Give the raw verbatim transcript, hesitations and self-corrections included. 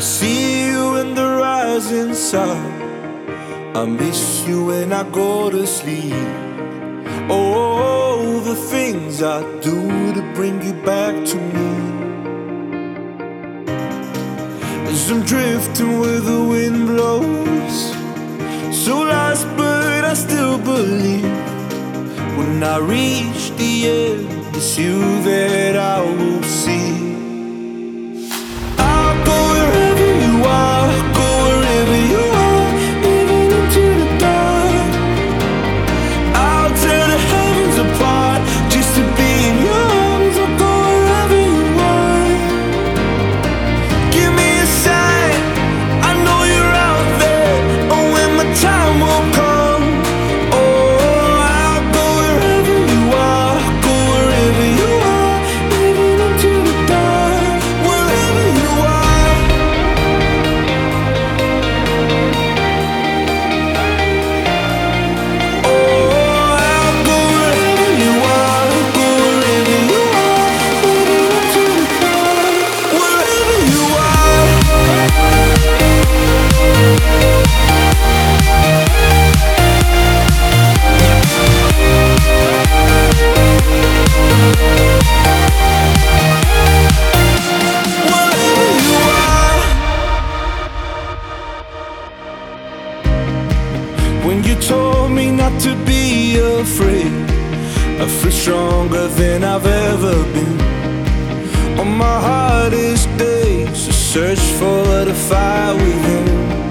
See you in the rising sun. I miss you when I go to sleep. Oh, the things I do to bring you back to me. As I'm drifting where the wind blows, so lost but I still believe. When I reach the end, it's you that I will see. I'll go wherever you are, go wherever you are, even into the dark. I'll tear the heavens apart just to be in your arms. I'll go wherever you are. Give me a sign, I know you're out there. Oh, when my time will come. Oh, I'll go wherever you are, go wherever you are, even into the dark. Wherever you are. Oh, I'll go wherever you are, go wherever you are, even into the dark. Wherever you are. Wherever you are. When you told me not to be afraid, I feel stronger than I've ever been. On my hardest days, I search for the fire within.